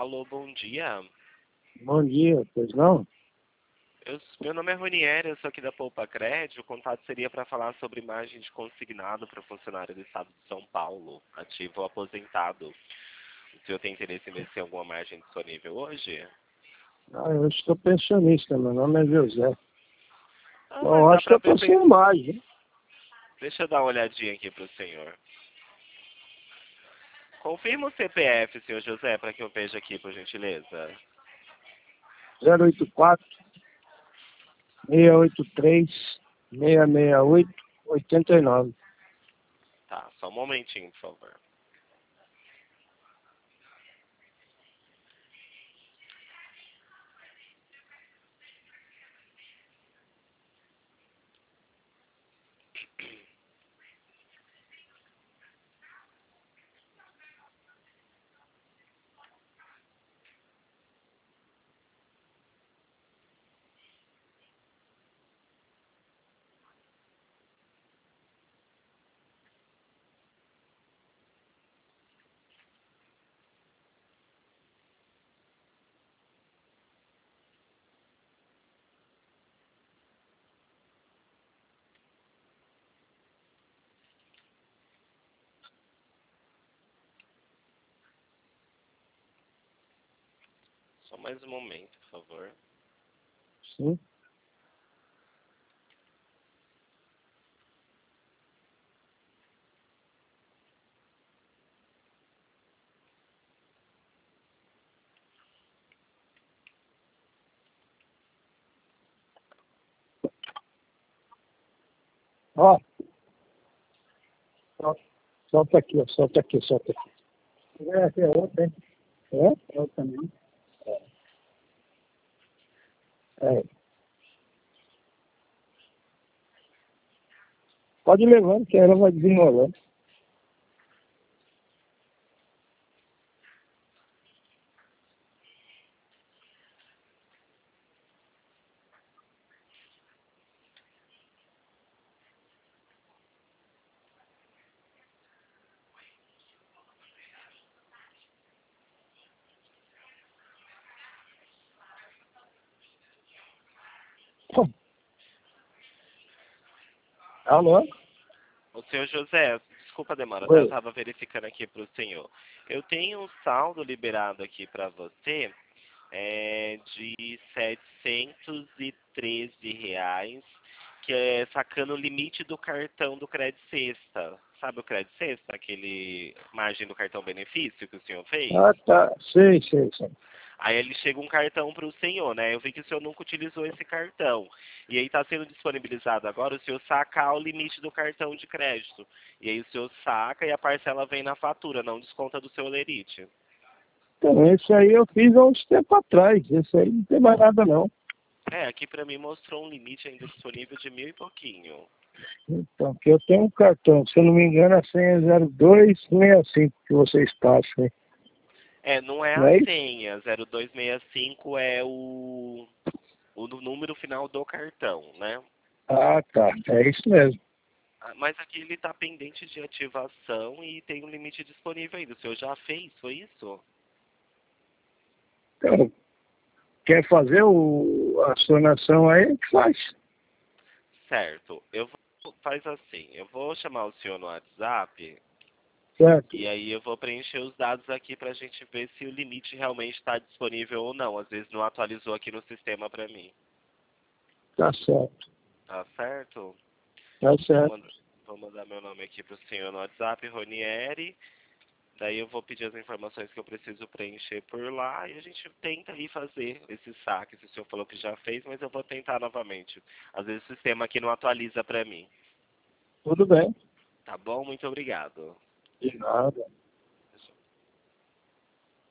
Alô, bom dia. Bom dia, pois não? Meu nome é Ronieri, eu sou aqui da Poupa Crédito. O contato seria para falar sobre margem de consignado para funcionário do Estado de São Paulo, ativo ou aposentado. O senhor tem interesse em ver se tem alguma margem disponível hoje? Eu sou pensionista, meu nome é José. Mas Bom, dá acho que para eu tô ver. sem imagem. Deixa eu dar uma olhadinha aqui para o senhor. Confirma o CPF, senhor José, para que eu veja aqui, por gentileza. 084 683 668 89. Tá, só um momentinho, por favor. Só mais um momento, por favor. Sim. Ó. Solta aqui, ó. Solta aqui, solta aqui. Aqui é outra, hein? É outra também. É. Pode ir levando, que ela vai desenrolando. Alô? O senhor José, desculpa a demora, tá? Eu Oi. estava verificando aqui para o senhor. Eu tenho um saldo liberado aqui para você de R$ 713, que é sacando o limite do cartão do Credit Sexta. Sabe o Credit Sexta? Aquele margem do cartão benefício que o senhor fez? Ah, tá. Sei, sei, sei. Aí ele chega um cartão para o senhor, né? Eu vi que o senhor nunca utilizou esse cartão. E aí está sendo disponibilizado agora o senhor sacar o limite do cartão de crédito. E aí o senhor saca e a parcela vem na fatura, não desconta do seu lerite. Então, esse aí eu fiz há uns tempos atrás. Esse aí não tem mais nada, não. Aqui para mim mostrou um limite ainda disponível de 1.000 e pouquinho. Então, que eu tenho um cartão, se eu não me engano, a senha é 0265 que vocês passam, hein? Não é Não a é isso? senha, 0265 é o número final do cartão, né? Ah, tá. É isso mesmo. Mas aqui ele está pendente de ativação e tem um limite disponível ainda. O senhor já fez, foi isso? Então, quer fazer a sonação aí? Faz. Certo. Faz assim, eu vou chamar o senhor no WhatsApp Certo. e aí eu vou preencher os dados aqui para a gente ver se o limite realmente está disponível ou não. Às vezes não atualizou aqui no sistema para mim. Tá certo. Tá certo? Tá Vou certo. mandar, vou mandar meu nome aqui para o senhor no WhatsApp, Ronieri. Daí eu vou pedir as informações que eu preciso preencher por lá e a gente tenta aí fazer esse saque. Se o senhor falou que já fez, mas eu vou tentar novamente. Às vezes o sistema aqui não atualiza para mim. Tudo bem. Tá bom? Muito obrigado. De nada.